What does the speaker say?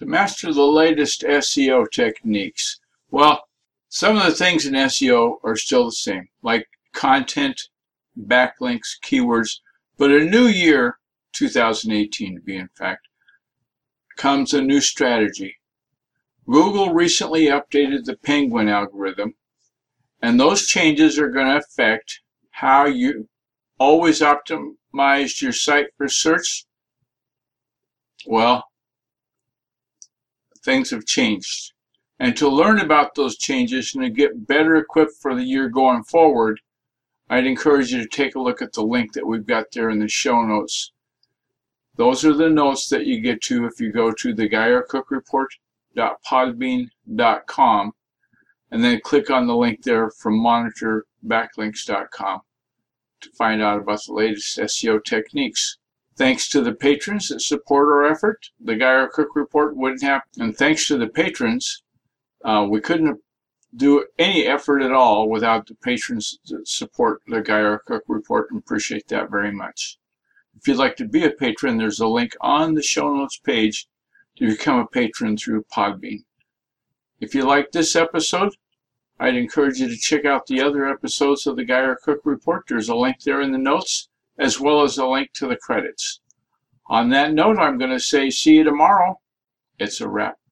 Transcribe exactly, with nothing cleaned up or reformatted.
to master the latest S E O techniques. Well, some of the things in S E O are still the same, like content, backlinks, keywords, but a new year, two thousand eighteen to be in fact, comes a new strategy. Google recently updated the Penguin algorithm, and those changes are going to affect how you always optimize your site for search. Well, things have changed. And to learn about those changes and to get better equipped for the year going forward, I'd encourage you to take a look at the link that we've got there in the show notes. Those are the notes that you get to if you go to the guy r cook report dot podbean dot com and then click on the link there from monitor backlinks dot com to find out about the latest S E O techniques. Thanks to the patrons that support our effort, the Guy R. Cook Report wouldn't happen. And thanks to the patrons, uh, we couldn't do any effort at all without the patrons that support the Guy R. Cook Report, and appreciate that very much. If you'd like to be a patron, there's a link on the show notes page to become a patron through Podbean. If you like this episode, I'd encourage you to check out the other episodes of the Guy R. Cook Report. There's a link there in the notes, as well as a link to the credits. On that note, I'm going to say see you tomorrow. It's a wrap.